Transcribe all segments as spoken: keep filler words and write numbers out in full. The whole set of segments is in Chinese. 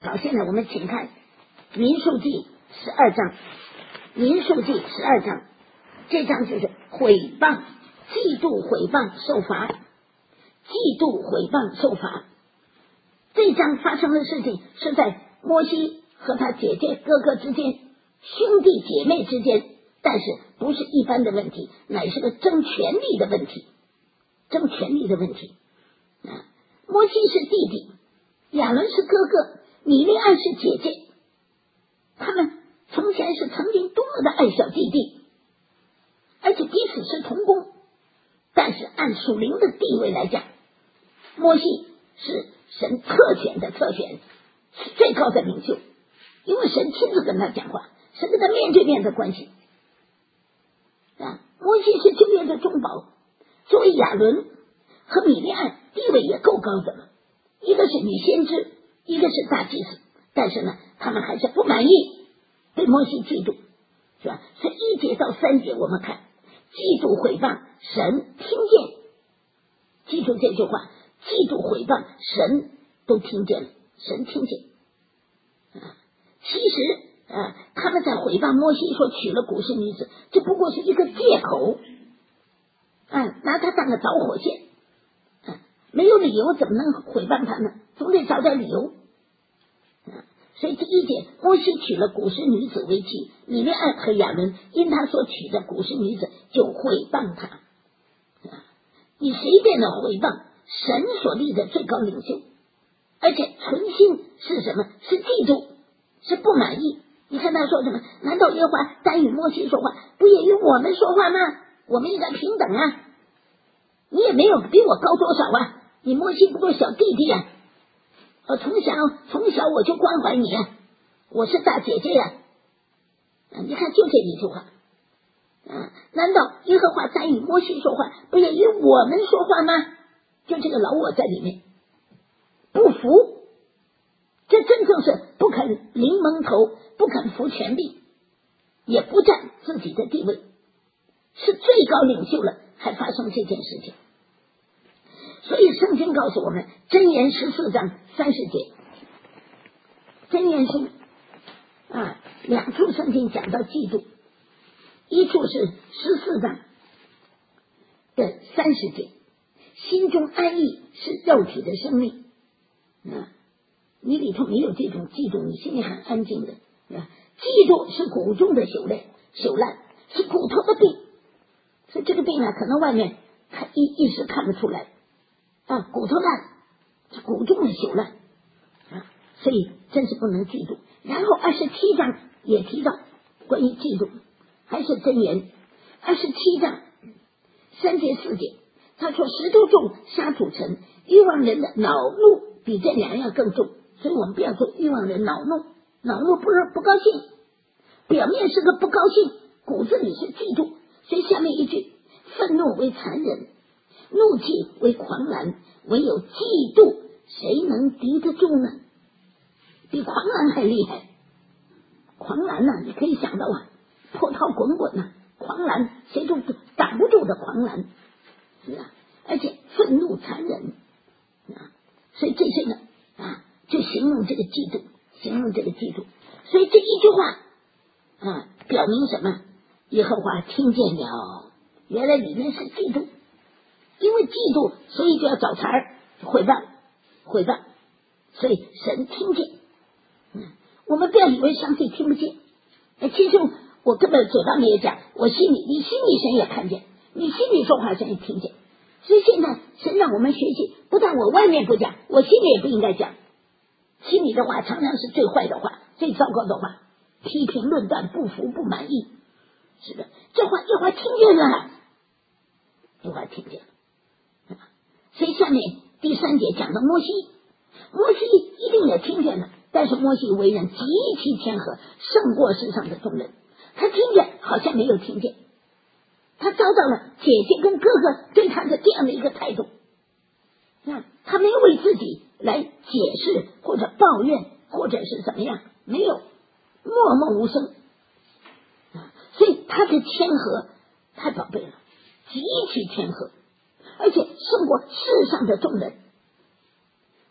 好，现在我们请看民数记十二章，民数记十二章，这章就是毁谤、嫉妒、毁谤受罚，嫉妒、毁谤受罚。这章发生的事情是在摩西和他姐姐哥哥之间，兄弟姐妹之间，但是不是一般的问题，乃是个争权力的问题，争权力的问题。啊，摩西是弟弟，亚伦是哥哥，米利暗是姐姐，他们从前是曾经多么的爱小弟弟，而且彼此是同工，但是按属灵的地位来讲，摩西是神特选的特选，是最高的领袖，因为神亲自跟他讲话，是跟他面对面的关系啊。摩西是旧约的中保，作为亚伦和米利暗地位也够高的了，一个是女先知，一个是大祭司，但是呢他们还是不满意，对摩西嫉妒，是吧？所以一节到三节我们看嫉妒毁谤，神听见，记住这句话，嫉妒毁谤神都听见了，神听见啊。其实啊，他们在毁谤摩西说娶了古时女子，这不过是一个借口啊，拿他当个导火线啊，没有理由怎么能毁谤他呢？总得找点理由啊。所以第一节，摩西娶了古时女子为妻，米利暗和亚伦因他所娶的古时女子就毁谤他啊。你随便的毁谤神所立的最高领袖，而且存心是什么？是嫉妒，是不满意。你看他说什么？难道耶和华单与摩西说话，不也与我们说话吗？我们应该平等啊！你也没有比我高多少啊！你摩西不过小弟弟啊！我从小从小我就关怀你啊！我是大姐姐呀、啊！你看，就这一句话啊！难道耶和华单与摩西说话，不也与我们说话吗？就这个老我在里面不服，这真正是不肯临蒙头，不肯服权力，也不占自己的地位，是最高领袖了，还发生这件事情。所以圣经告诉我们，箴言十四章三十节，箴言书啊，两处圣经讲到嫉妒，一处是十四章的三十节，心中安逸是肉体的生命啊，你里头没有这种嫉妒，你心里很安静的啊。嫉妒是骨中的朽烂，朽烂是骨头的病，所以这个病啊，可能外面看一一时看不出来啊，骨头烂是骨中的朽烂啊，所以真是不能嫉妒。然后二十七章也提到关于嫉妒，还是箴言二十七章三节四节，他说石头重，沙土沉，欲望人的恼怒比这两样更重，所以我们不要做欲望人恼怒，恼怒不是不高兴，表面是个不高兴，骨子里是嫉妒。所以下面一句，愤怒为残忍，怒气为狂澜，唯有嫉妒谁能敌得住呢？比狂澜还厉害。狂澜呢、啊，你可以想到啊，波涛滚滚啊，狂澜谁都挡不住的狂澜，是啊，而且愤怒残忍啊，所以这些呢啊，就形容这个嫉妒，形容这个嫉妒。所以这一句话啊，表明什么？耶和华听见了，原来里面是嫉妒，因为嫉妒，所以就要找茬儿，毁谤，毁谤，所以神听见。嗯，我们不要以为上帝听不见，其实我根本嘴巴里也讲，我心里，你心里神也看见，你心里说话神也听见。所以现在神让我们学习，不但我外面不讲，我心里也不应该讲。心里的话常常是最坏的话，最糟糕的话，批评论断，不服不满意，是的，这话这话听见了，这话听见了。所以下面第三节讲到摩西，摩西一定也听见了，但是摩西为人极其谦和，胜过世上的众人。他听见好像没有听见，他遭到了姐姐跟哥哥对他的这样的一个态度，啊，他没有为自己来解释或者抱怨或者是怎么样，没有，默默无声啊，所以他的谦和太宝贝了，极其谦和，而且胜过世上的众人。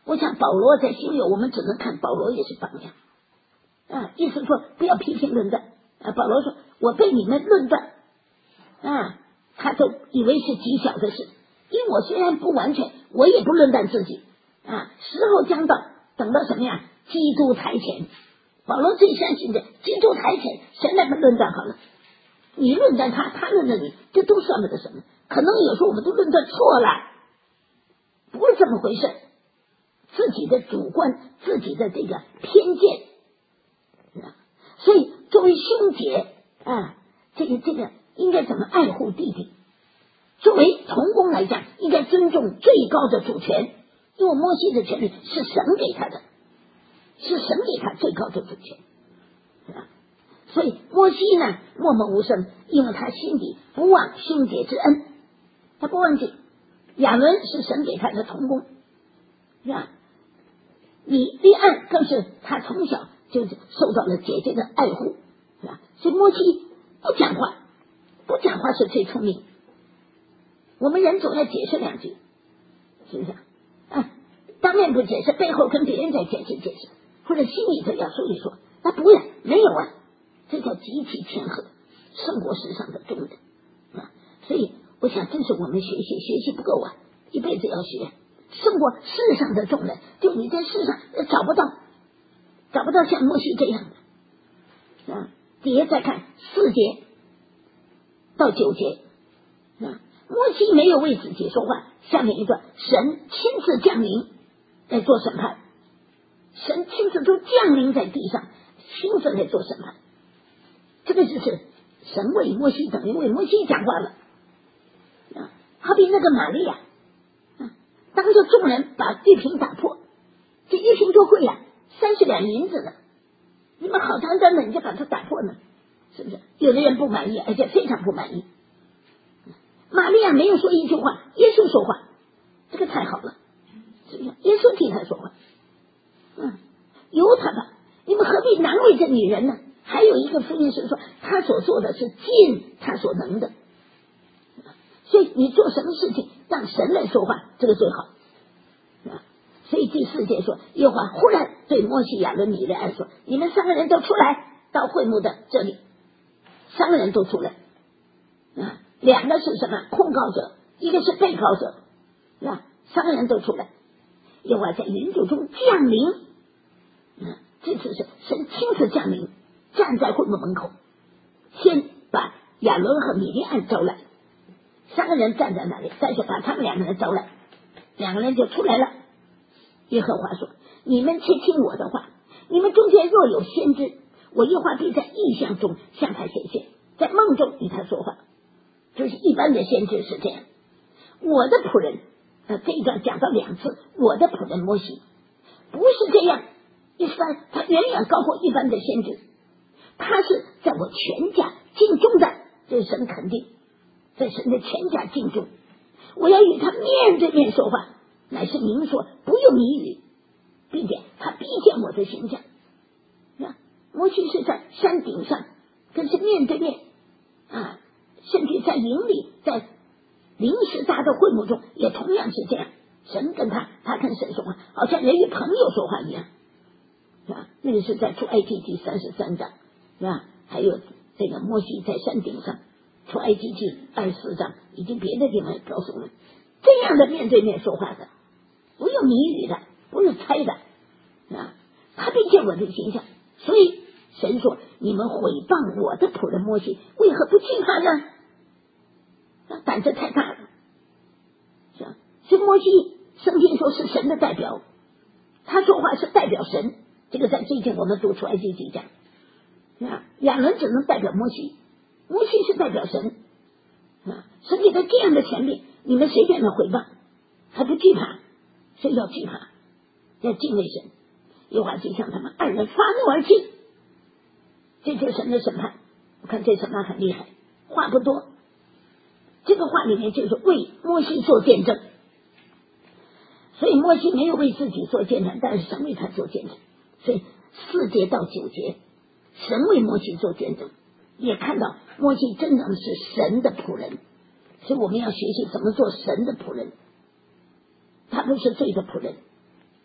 我想保罗在新约，我们只能看保罗也是榜样啊，意思说不要批评论断啊。保罗说我被你们论断啊，他都以为是极小的事，因为我虽然不完全，我也不论断自己啊。时候将到，等到什么呀？基督台前。保罗最相信的，基督台前，神来论断好了，你论断他，他论断你，这都算不得什么。可能有时候我们都论断错了，不是这么回事，自己的主观，自己的这个偏见。所以作为兄姐啊，这个这个应该怎么爱护弟弟？作为同工来讲，应该尊重最高的主权，因为摩西的权利是神给他的，是神给他最高的主权。所以摩西呢默默无声，因为他心底不忘兄姐之恩，他不忘记亚伦是神给他的同工，是吧？米利暗更是他从小就受到了姐姐的爱护，是吧？所以摩西不讲话，不讲话是最聪明。我们人总要解释两句，是不是啊？当面不解释，背后跟别人在解释解释，或者心里头要说一说，那不然没有啊，这叫极其谦和，胜过世上的众人啊。所以我想，这是我们学习学习不够啊，一辈子要学，胜过世上的众人。就你在世上找不到，找不到像摩西这样的啊。底下再看四节到九节啊，摩西没有为自己说话。下面一段，神亲自降临来做审判，神亲自都降临在地上，亲自来做审判。这个就是神为摩西等于为摩西讲话了啊。好比那个玛利亚啊，当着众人把玉瓶打破，这玉瓶多贵呀，三十两银子呢，你们好端端的你就把它打破呢，是不是？有的人不满意，而且非常不满意。玛利亚没有说一句话，耶稣说话，这个太好了，是不是？耶稣替他说话，嗯，由他吧，你们何必难为这女人呢？还有一个福音是说，他所做的是尽他所能的，所以你做什么事情让神来说话，这个最好。所以第四节说，耶和华忽然对摩西、亚伦、米利暗说：“你们三个人都出来，到会幕的这里。”三个人都出来啊，两个是什么？控告者，一个是被告者，是吧？三个人都出来，耶和华在云柱中降临。啊，这次是神亲自降临，站在会幕门口，先把亚伦和米利暗招来，三个人站在那里，再就把他们两个人招来，两个人就出来了。耶和华说：“你们且听我的话，你们中间若有先知，我耶和华必在异象中向他显现，在梦中与他说话。”就是一般的先知是这样。我的仆人，呃，这一段讲到两次，我的仆人摩西不是这样，意思他远远高过一般的先知，他是在我全家敬重的，这是神肯定，在神的全家敬重，我要与他面对面说话，乃是明说，不用谜语，并且他必见我的形象。摩西是在山顶上跟是面对面啊，甚至在营里，在临时搭的会幕中也同样是这样，神跟他，他跟神说话，好像人与朋友说话一样，是吧？那个是在出埃及记三十三章，是吧？还有这个摩西在山顶上，出埃及记二十四章，以及别的地方也告诉我们，这样的面对面说话的，不用谜语的，不是猜的啊，他必见我的形象。所以神说：“你们毁谤我的仆人摩西，为何不惧他呢？”胆子太大了，是吧？所以摩西圣经说是神的代表，他说话是代表神。这个在最近我们读出埃及记讲，啊，亚伦只能代表摩西，摩西是代表神啊。神给他这样的权利，你们随便的毁谤，还不惧怕？所以要惧怕，要敬畏神。耶和华就向他们二人发怒而去，这就是神的审判。我看这审判很厉害，话不多。这个话里面就是为摩西做见证，所以摩西没有为自己做见证，但是神为他做见证。所以四节到九节，神为摩西做见证，也看到摩西真正是神的仆人。所以我们要学习怎么做神的仆人，他不是罪的仆人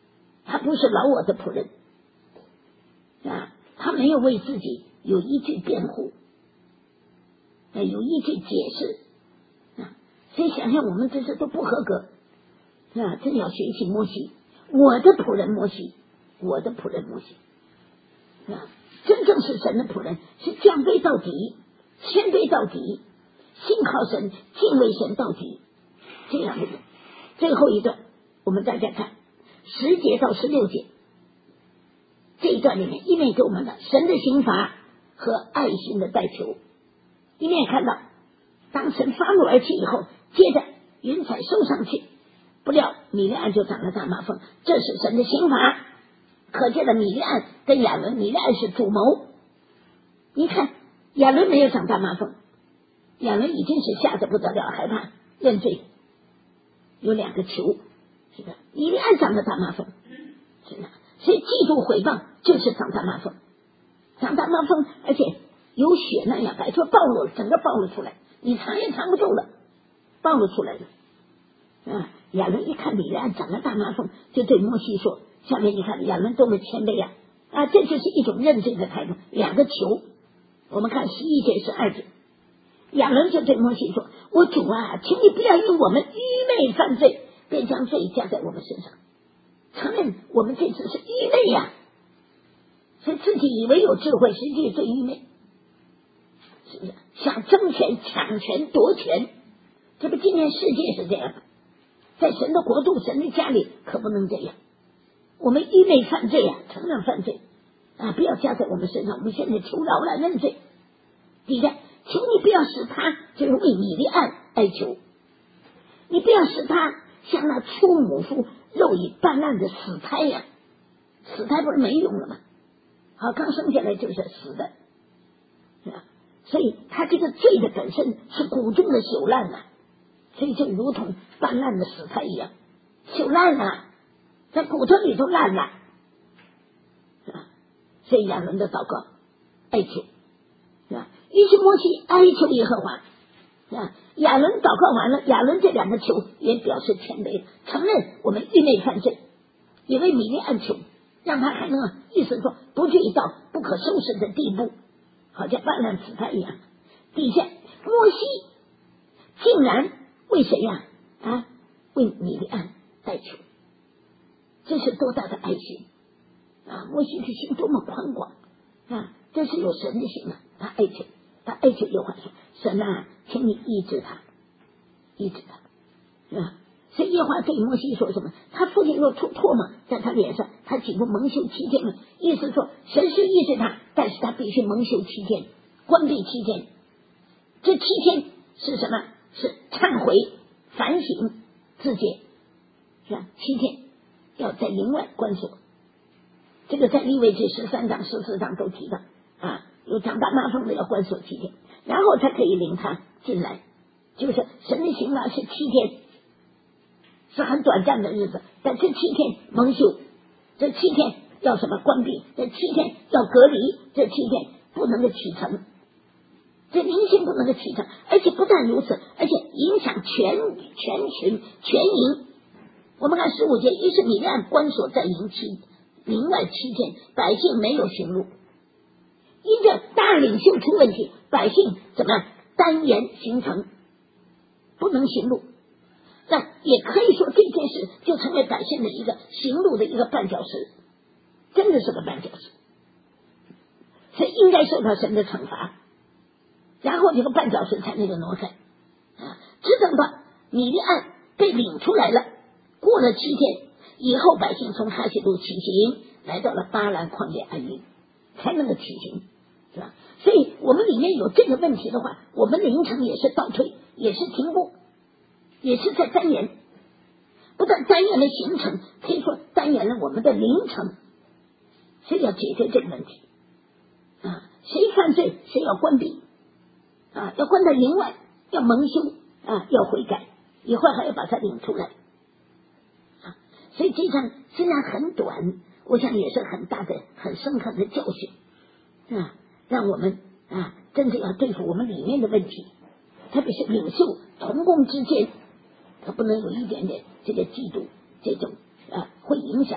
他不是老我的仆人啊，他没有为自己有一句辩护，啊，有一句解释啊，所以想想我们这些都不合格啊，真要学习摩西，我的仆人摩西，我的仆人摩西啊，真正是神的仆人，是降卑到底，谦卑到底，信靠神，敬畏神到底，这样的人。最后一段我们大家看十节到十六节，这一段里面一面给我们的神的刑罚和爱心的代求，一面看到当神发怒而起以后，接着云彩收上去，不料米利暗就长了大麻风，这是神的刑罚。可见了米利暗跟亚伦，米利暗是主谋，你看亚伦没有长大麻风，亚伦已经是吓得不得了，害怕认罪，有两个球，是的，米利暗长了大麻风，是的，所以嫉妒毁谤就是长大麻风，长大麻风，而且有血那样白，就暴露，整个暴露出来，你藏也藏不住了，暴露出来了啊！亚伦一看米利暗长了大麻风，就对摩西说，下面你看亚伦多么谦卑啊！啊，这就是一种认罪的态度。两个球，我们看十一节十二节，亚伦就对摩西说：“我主啊，请你不要因我们愚昧犯罪，便将罪加在我们身上。承认我们这次是愚昧呀、啊，所以自己以为有智慧，实际最愚昧，是不是？想争权、抢权、夺权，这不今天世界是这样的，在神的国度、神的家里可不能这样。我们愚昧犯罪啊，承认犯罪啊，不要加在我们身上。我们现在求饶了，认罪。第三，请你不要使他，就是为米利暗哀求，你不要使他像那出母腹肉已泛滥的死胎呀、啊，死胎不是没用了吗？好，刚生下来就是死的，是吧？所以他这个罪的本身是骨中的朽烂啊，所以就如同泛滥的死胎一样，朽烂了。在骨头里头烂了，是吧？所以亚伦的祷告哀求，是吧？于是摩西哀求耶和华，是吧？亚伦祷告完了，亚伦这两个求也表示谦卑，承认我们愚昧犯罪，也为米利暗求，让他还能意思说不至于到不可收拾的地步，好像泛滥死胎一样。底下摩西竟然为谁呀、啊？啊，为米利暗哀求。这是多大的爱心啊！摩西的心多么宽广啊！这是有神的心啊！他哀求，他哀求耶和华说：“神啊，请你医治他，医治他，是吧？”所以耶和华对摩西说什么？他父亲若出唾沫在他脸上，他岂不蒙羞七天吗？意思说，神是医治他，但是他必须蒙羞七天，关闭七天。这七天是什么？是忏悔、反省、自洁，是吧？七天。要在营外关锁，这个在利未记十三章、十四章都提到啊，有长大麻风的要关锁七天，然后才可以领他进来。就是神的刑罚是七天，是很短暂的日子，但这七天蒙羞，这七天要什么关闭，这七天要隔离，这七天不能够启程，这灵性不能够启程，而且不但如此，而且影响全全群全营。我们看十五节，于是米利暗关锁在营期，营外七天，百姓没有行路。因着大领袖出问题，百姓怎么单言行程，不能行路。但也可以说这件事就成为百姓的一个行路的一个绊脚石，真的是个绊脚石，所以应该受到神的惩罚，然后这个绊脚石才能够挪开啊！只等到米利暗被领出来了。过了七天以后，百姓从哈西路起行，来到了巴兰旷野安营，才能够起行，是吧？所以我们里面有这个问题的话，我们灵程也是倒退，也是停步，也是在单言，不但单言的形成，可以说单言了我们的灵程，所以要解决这个问题啊！谁犯罪谁要关闭啊，要关到营外，要蒙羞啊，要悔改，以后还要把他领出来。所以这场虽然很短，我想也是很大的、很深刻的教训啊，让我们啊真正要对付我们里面的问题，特别是领袖同工之间，他不能有一点点这个嫉妒，这种啊会影响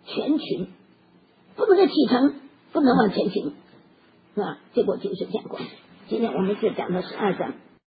全群，不能够启程，不能往前行，是吧？结果就是这样过。今天我们就讲到十二章。